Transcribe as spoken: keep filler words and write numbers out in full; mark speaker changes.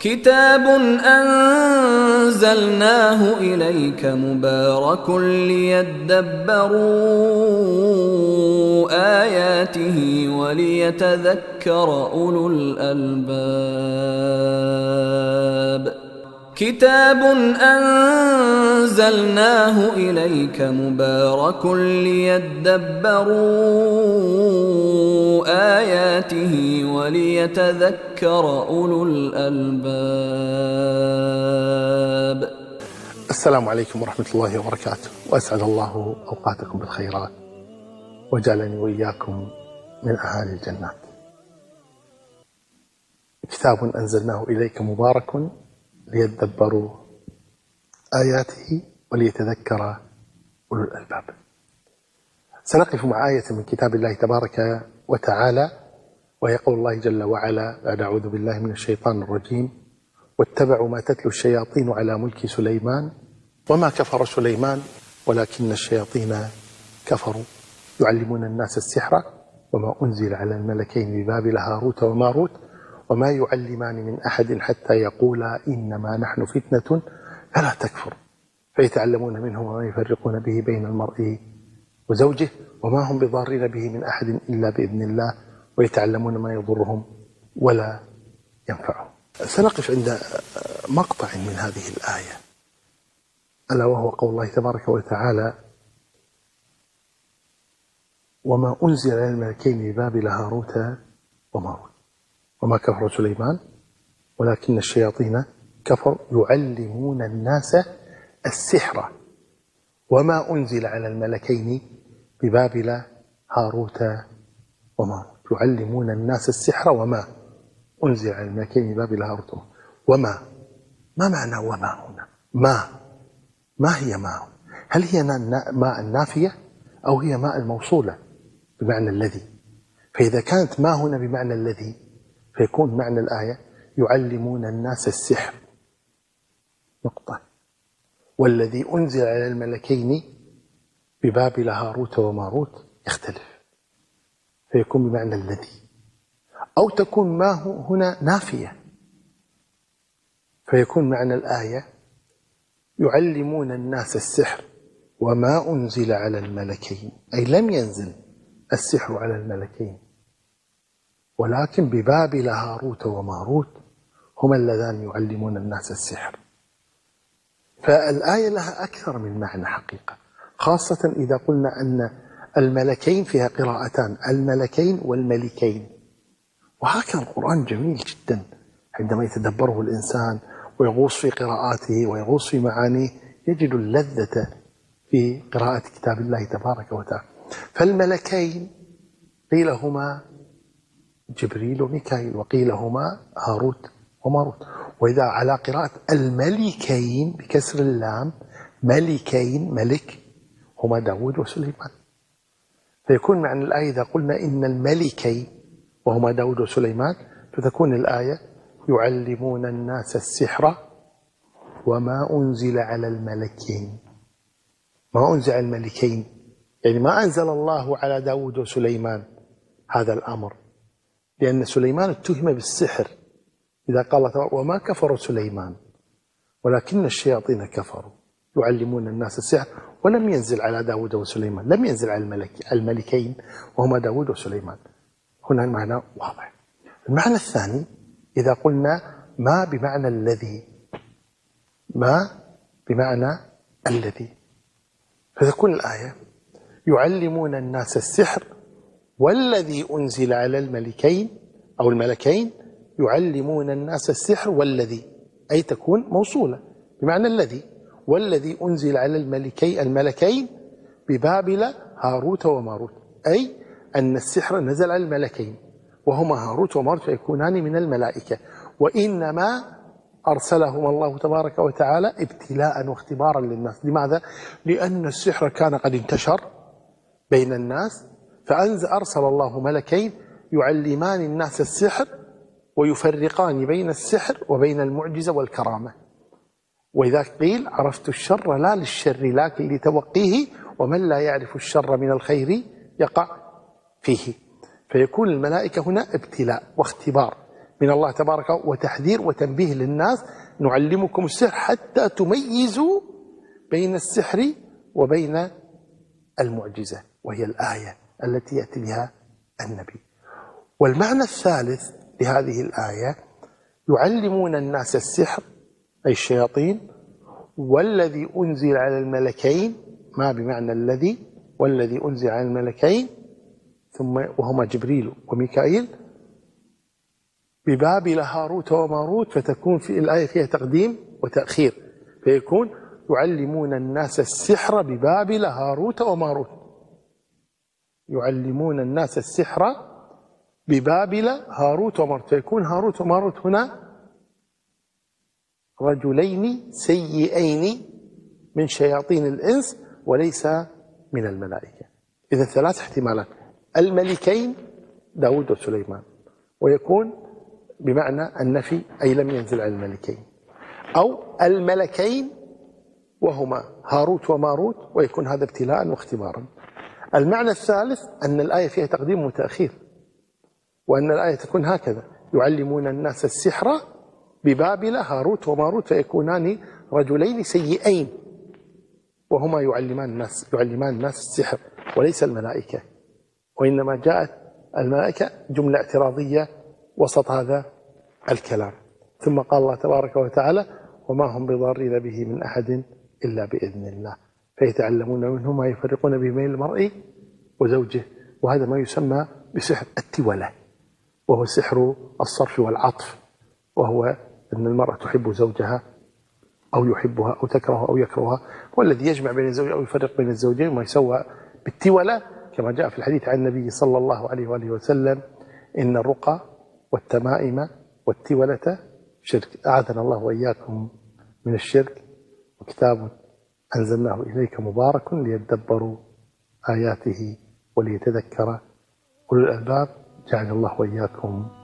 Speaker 1: كتاب أنزلناه إليك مبارك ليدبروا آياته وليتذكر أولو الألباب كتاب أنزلناه إليك مبارك ليدبروا آياته وليتذكر أولو الألباب.
Speaker 2: السلام عليكم ورحمة الله وبركاته، وأسعد الله أوقاتكم بالخيرات وجعلني وإياكم من أهالي الجنات. كتاب أنزلناه إليك مبارك ليدبروا آياته وليتذكر أولو الألباب. سنقف مع آية من كتاب الله تبارك وتعالى، وهي قول الله جل وعلا بعد أعوذ بالله من الشيطان الرجيم: واتبعوا ما تتلو الشياطين على ملك سليمان وما كفر سليمان ولكن الشياطين كفروا يعلمون الناس السحر وما أنزل على الملكين ببابل هاروت وماروت وما يعلمان من أحد حتى يقولا إنما نحن فتنة فلا تكفر فيتعلمون منهما ما يفرقون به بين المرء وزوجه وما هم بضارين به من أحد إلا بإذن الله ويتعلمون ما يضرهم ولا ينفعهم. سنقف عند مقطع من هذه الآية، ألا وهو قول الله تبارك وتعالى: وما أنزل على الملكين ببابل هاروت وماروت وما كفر سليمان ولكن الشياطين كفروا يعلمون الناس السحر وما أنزل على الملكين ببابل هاروت وماروت يعلمون الناس السحر وما أنزل على الملكين ببابل هاروت وما ما معنى وما هنا؟ ما ما هي ما؟ هل هي ماء النافية أو هي ماء الموصولة بمعنى الذي؟ فإذا كانت ما هنا بمعنى الذي فيكون معنى الآية يعلمون الناس السحر نقطة، والذي أنزل على الملكين ببابل هاروت وماروت يختلف فيكون بمعنى الذي، أو تكون ما هنا نافية فيكون معنى الآية يعلمون الناس السحر وما أنزل على الملكين، أي لم ينزل السحر على الملكين ولكن ببابل هاروت وماروت هما اللذان يعلمون الناس السحر. فالآية لها أكثر من معنى حقيقة، خاصة إذا قلنا أن الملكين فيها قراءتان، الملكين والملكين، وهكذا القرآن جميل جدا عندما يتدبره الإنسان ويغوص في قراءاته ويغوص في معانيه يجد اللذة في قراءة كتاب الله تبارك وتعالى. فالملكين قيل هما جبريل وميكائيل وقيل هما هاروت وماروت، وإذا على قراءة الملكين بكسر اللام ملكين ملك هما داود وسليمان، فيكون معنى الآية إذا قلنا إن الملكين وهما داود وسليمان فتكون الآية يعلمون الناس السحر وما أنزل على الملكين. ما أنزل على الملكين يعني ما أنزل الله على داود وسليمان هذا الأمر، لأن سليمان اتهم بالسحر إذا قال وما كفر سليمان ولكن الشياطين كفروا يعلمون الناس السحر ولم ينزل على داود وسليمان، لم ينزل على الملك الملكين وهما داود وسليمان. هنا المعنى واضح. المعنى الثاني إذا قلنا ما بمعنى الذي، ما بمعنى الذي فتكون الآية يعلمون الناس السحر والذي أنزل على الملكين أو الملكين يعلمون الناس السحر والذي، أي تكون موصولة بمعنى الذي، والذي أنزل على الملكي الملكين ببابل هاروت وماروت، أي أن السحر نزل على الملكين وهما هاروت وماروت فيكونان من الملائكة، وإنما أرسلهما الله تبارك وتعالى ابتلاء واختبارا للناس. لماذا؟ لأن السحر كان قد انتشر بين الناس فأرسل الله ملكين يعلمان الناس السحر ويفرقان بين السحر وبين المعجزة والكرامة. وإذا قيل عرفت الشر لا للشر لكن لتوقيه ومن لا يعرف الشر من الخير يقع فيه. فيكون الملائكة هنا ابتلاء واختبار من الله تبارك، وتحذير وتنبيه للناس: نعلمكم السحر حتى تميزوا بين السحر وبين المعجزة، وهي الآية التي يأتي بها النبي. والمعنى الثالث لهذه الآية: يعلمون الناس السحر، أي الشياطين، والذي أنزل على الملكين، ما بمعنى الذي، والذي أنزل على الملكين ثم وهما جبريل وميكائيل ببابل هاروت وماروت، فتكون في الآية فيها تقديم وتأخير، فيكون يعلمون الناس السحر ببابل هاروت وماروت. يعلمون الناس السحر ببابل هاروت وماروت، فيكون هاروت وماروت هنا رجلين سيئين من شياطين الإنس وليس من الملائكة. إذا ثلاث احتمالات: الملكين داود وسليمان، ويكون بمعنى النفي أي لم ينزل على الملكين، أو الملكين وهما هاروت وماروت، ويكون هذا ابتلاء واختبارا. المعنى الثالث أن الآية فيها تقديم وتأخير، وأن الآية تكون هكذا: يعلمون الناس السحر ببابل هاروت وماروت، فيكونان رجلين سيئين وهما يعلمان الناس يعلمان الناس السحر وليس الملائكة، وإنما جاءت الملائكة جملة اعتراضية وسط هذا الكلام. ثم قال الله تبارك وتعالى: وما هم بضارين به من أحد إلا بإذن الله، فيتعلمون منه ما يفرقون به بين المرء وزوجه. وهذا ما يسمى بسحر التولة، وهو سحر الصرف والعطف، وهو أن المرأة تحب زوجها أو يحبها أو تكرهه أو يكرهها، والذي يجمع بين الزوج أو يفرق بين الزوجين، ما يسوى بالتولة، كما جاء في الحديث عن النبي صلى الله عليه وآله وسلم: إن الرقى والتمائم والتولة شرك. أعاذنا الله وإياكم من الشرك. وكتاب أنزلناه إليك مبارك ليدبروا آياته وليتذكر أولو الألباب. جعل الله وإياكم